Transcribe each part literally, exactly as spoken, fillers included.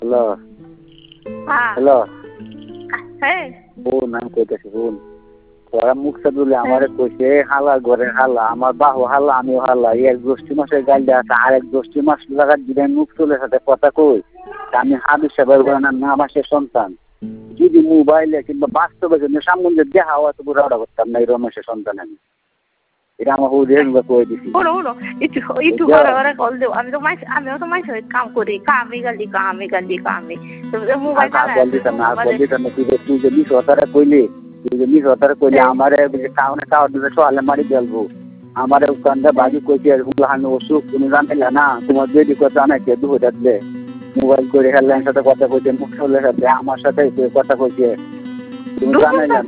hello হ্যাঁ hello হ্যাঁ বোন আমি কইতেছি বোন তোরা মুখ সাদুলে আমারে কইছে হালা ঘরে হালা আমার বাহু হালা আমিও হালা এক গোষ্ঠী মাসের গাল দেওয়া আছে আর এক গোষ্ঠী মাস লাগা দিবেন মুখ তুলে সাথে কথা কই আমি হাবিব সাহেবের ঘরে না মাসের সন্তান যদি মোবাইলে কিংবা বাস্তবে যদি সামনে দেখা হওয়া তো পুরো ওটা করতাম না এই রমেশের সন্তান আমি এটা আমার হুজুর কই দিছি শুনো শুনো একটু একটু ঘরে ঘরে কল দেও আমি তো মাইস আমিও তো মাইস কাম করি কামে গালি কামে গালি কামে তো মোবাইল আর কল দিতাম না কল দিতাম না তুই যে তুই যে মিস হতারে কইলি তুই যে মিস হতারে কইলি আমারে কাউনে কাউর দিলে সোয়ালে মারি গেলবো আমারে কান্দা বাজি কইছে হুলাহানো অসুখ তুমি জানলে না তোমার যদি কথা না কে দুহ দাদলে মোবাইল করে হেডলাইন সাথে কথা কইছে মুখ চলে সাথে আমার সাথে কথা কইছে তুমি জানাই না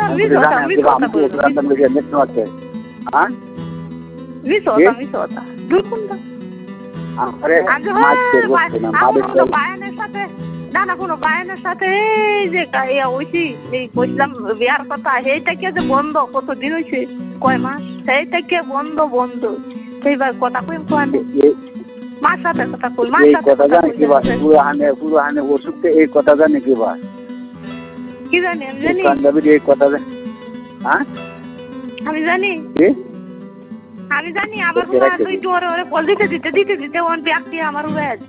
না হ্যাঁ মিস হতা মিস হতা দুকুন্দা আরে মাছ করতে না মাছ বায়ানের সাথে না না কোনো বায়ানের সাথে এই যে ইয়া হইছি এই কইলাম বিয়ার কথা এইটা কে যে বন্ধ কত দিন হইছে কয় মাস সেইটা কে বন্ধ বন্ধ সেইবার কথা কইম কোয়ানে মার সাথে কথা কই মার সাথে কথা জানে কি বাস পুরো হানে পুরো হানে ওষুধতে এই কথা জানে কি বাস কি জানি আমি জানি কান্দাবি এই কথা জানে হ্যাঁ আমি জানি কি আমি জানি আবার তুই জোরে ওরে কল দিতে দিতে দিতে দিতে ওন ব্যক্তি আমার হয়ে